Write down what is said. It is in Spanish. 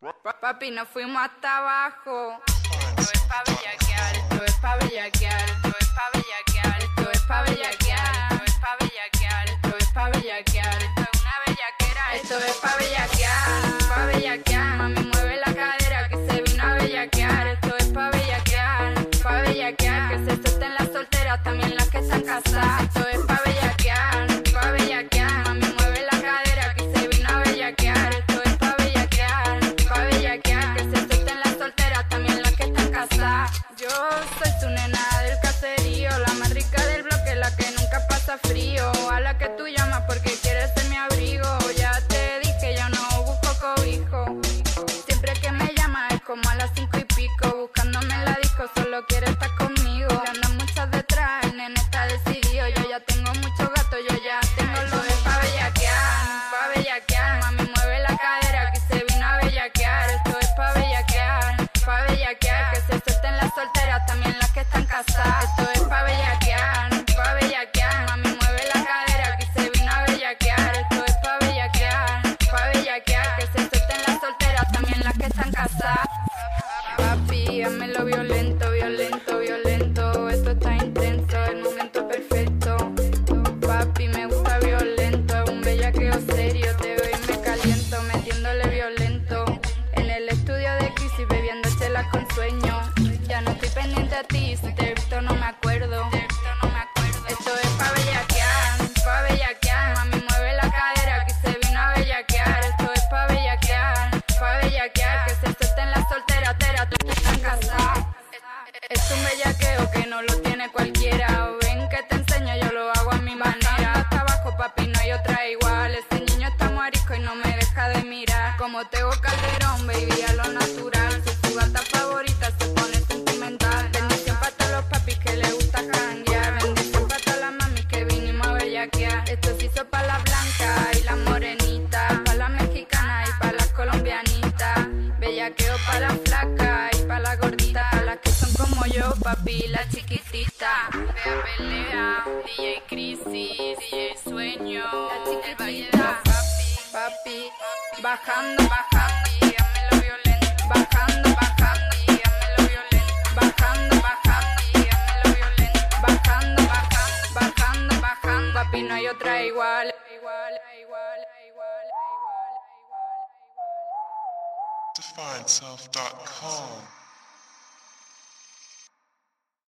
Papi, nos fuimos hasta abajo. Esto es pa' bellaquear, esto es pa' bellaquear, esto es pa' bellaquear, esto es pa' bellaquear, esto es pa' bellaquear, esto es pa' bellaquear, esto es una bellaquera, esto es pa' bellaquear, pa' bellaquear. Mami, mueve la cadera que se vino a bellaquear, esto es pa' bellaquear, que se suelten las solteras, también las que están casadas, esto es pa' bellaquear, pa' bellaquear. Mami, mueve la cadera que se vino a bellaquear, esto es pa' bellaquear, que se suelten las solteras, también las que están casadas. Yo soy su nena del caserío, la más rica del bloque, la que nunca pasa frío, a la que tú llamas porque quieres ser mi abrigo. Ya te dije, yo no busco cobijo, siempre que me llama es como a las 5:00, buscándome en la disco, solo quiere estar conmigo. Ya andan muchas detrás, el nene está decidido, yo ya tengo muchos gatos, yo ya tengo lo de pa' bellaquear. Mami, mueve la cadera que se vino a bellaquear, esto es pa' bellaquear, que se suelten las solteras, también las que están casadas, esto es pa' bellaquear. Mami, mueve la cadera que se vino a bellaquear, esto es pa' bellaquear, que se suelten las solteras, también las que están casadas. Papi, hámelo violento, violento, violento, esto está intenso, el momento perfecto. Papi, me gusta violento, es un bellaqueo serio, te veo y me caliento, metiéndole violento. En el estudio de crisis, bebiendo chelas con sueño. Ya no estoy pendiente a ti, si te he visto no me acuerdo. Esto es pa' bellaquear, mami, mueve la cadera que se vino a bellaquear, esto es pa' bellaquear, que se suelten las solteras, las que están casadas. Es un bellaqueo que no lo tiene cualquiera, ven que te enseño, yo lo hago a mi manera. Hasta abajo, papi, no hay otra igual, ese niño está morisco y no me deja de mirar. Como Tego Calderón, baby, a lo natural, soy su gata favorita, se pone sentimental. Bendición para todos los papis que le gusta janguear, bendición para todas las mamis que vinimos a bellaquear. Esto se hizo pa' la blanca y la morenita, pa' la mexicana y pa' las colombianitas. Bellaqueo pa' la flaca y pa' la gordita, pa' las que son como yo, papi, la chiquitita. Vea pelea, DJ Crisis, DJ Sueño, la chiquitita. Papi, bajando, y hámelo violento. Bajando, y hámelo violento. Bajando, y hámelo violento. Bajando, papi, no hay otra igual. DefineSelf.com